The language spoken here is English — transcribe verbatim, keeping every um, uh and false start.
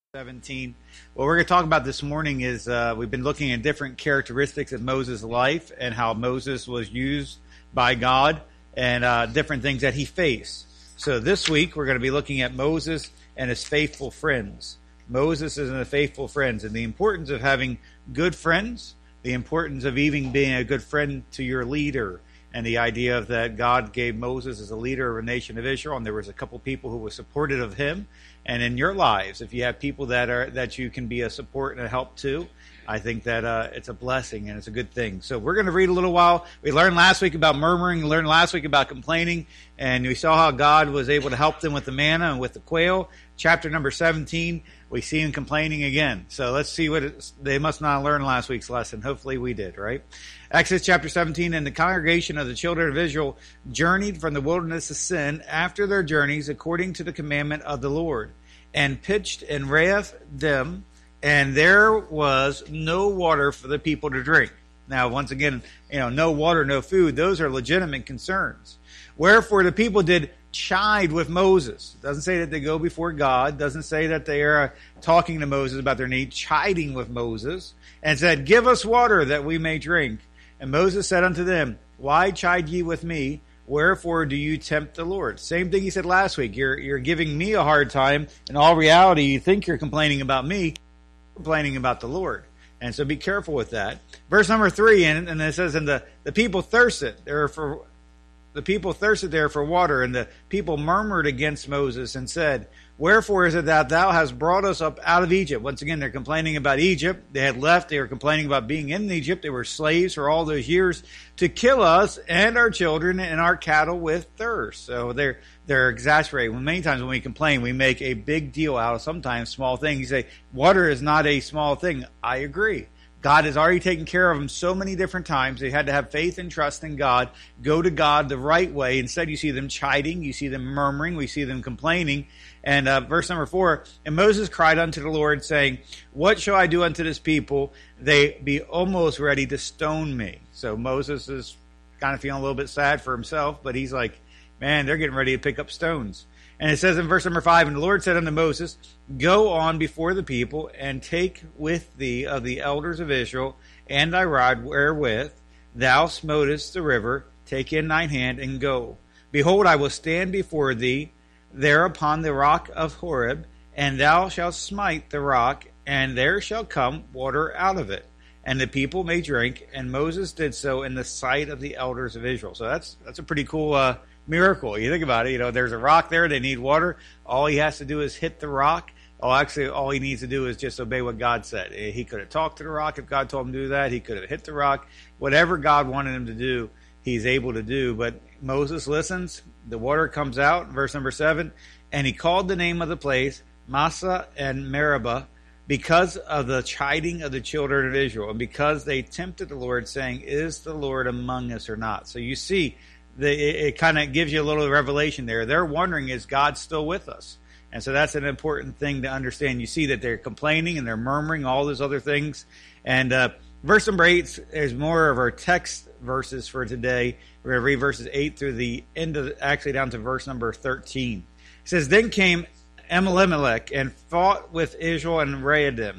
seventeen. What we're going to talk about this morning is uh, we've been looking at different characteristics of Moses' life and how Moses was used by God and uh, different things that he faced. So this week we're going to be looking at Moses and his faithful friends. Moses and the faithful friends, and the importance of having good friends, the importance of even being a good friend to your leader, and the idea of that God gave Moses as a leader of a nation of Israel, and there was a couple people who were supportive of him. And in your lives, if you have people that are that you can be a support and a help to, I think that uh, it's a blessing and it's a good thing. So we're going to read a little while. We learned last week about murmuring, we learned last week about complaining, and we saw how God was able to help them with the manna and with the quail. Chapter number seventeen, we see him complaining again. So let's see what it, they must not have learned last week's lesson. Hopefully we did, right? Exodus chapter seventeen, and the congregation of the children of Israel journeyed from the wilderness of Sin after their journeys according to the commandment of the Lord, and pitched in Rephidim, and there was no water for the people to drink. Now, once again, you know, no water, no food, those are legitimate concerns. Wherefore the people did chide with Moses. It doesn't say that they go before God. It doesn't say that they are talking to Moses about their need, chiding with Moses, and said, "Give us water that we may drink." And Moses said unto them, "Why chide ye with me? Wherefore do you tempt the Lord?" Same thing he said last week. You're, you're giving me a hard time. In all reality, you think you're complaining about me, you're complaining about the Lord. And so be careful with that. Verse number three, and, and it says, and the, the people thirsted there for the people thirsted there for water, and the people murmured against Moses and said, "Wherefore is it that thou hast brought us up out of Egypt?" Once again, they're complaining about Egypt. They had left. They were complaining about being in Egypt. They were slaves for all those years, to kill us and our children and our cattle with thirst. So they're they're exasperated. Well, many times when we complain, we make a big deal out of sometimes small things. You say, water is not a small thing. I agree. God has already taken care of them so many different times. They had to have faith and trust in God, go to God the right way. Instead, you see them chiding, you see them murmuring, we see them complaining. And uh, verse number four, and Moses cried unto the Lord, saying, "What shall I do unto this people? They be almost ready to stone me." So Moses is kind of feeling a little bit sad for himself, but he's like, man, they're getting ready to pick up stones. And it says in verse number five, and the Lord said unto Moses, "Go on before the people, and take with thee of the elders of Israel, and thy rod wherewith thou smotest the river, take in thine hand, and go. Behold, I will stand before thee there upon the rock of Horeb, and thou shalt smite the rock, and there shall come water out of it, and the people may drink." And Moses did so in the sight of the elders of Israel. So that's that's a pretty cool uh miracle. You think about it, you know, there's a rock there, they need water. All he has to do is hit the rock. Oh, actually, all he needs to do is just obey what God said. He could have talked to the rock if God told him to do that. He could have hit the rock. Whatever God wanted him to do, he's able to do. But Moses listens. The water comes out. Verse number seven, and he called the name of the place Massah and Meribah, because of the chiding of the children of Israel, and because they tempted the Lord, saying, "Is the Lord among us or not?" So you see, The, it, it kind of gives you a little revelation there. They're wondering, is God still with us? And so that's an important thing to understand. You see that they're complaining and they're murmuring, all those other things. And uh, verse number eight is more of our text verses for today. We're going to read verses eight through the end of, the, actually down to verse number thirteen. It says, "Then came Elimelech and fought with Israel and Rephidim.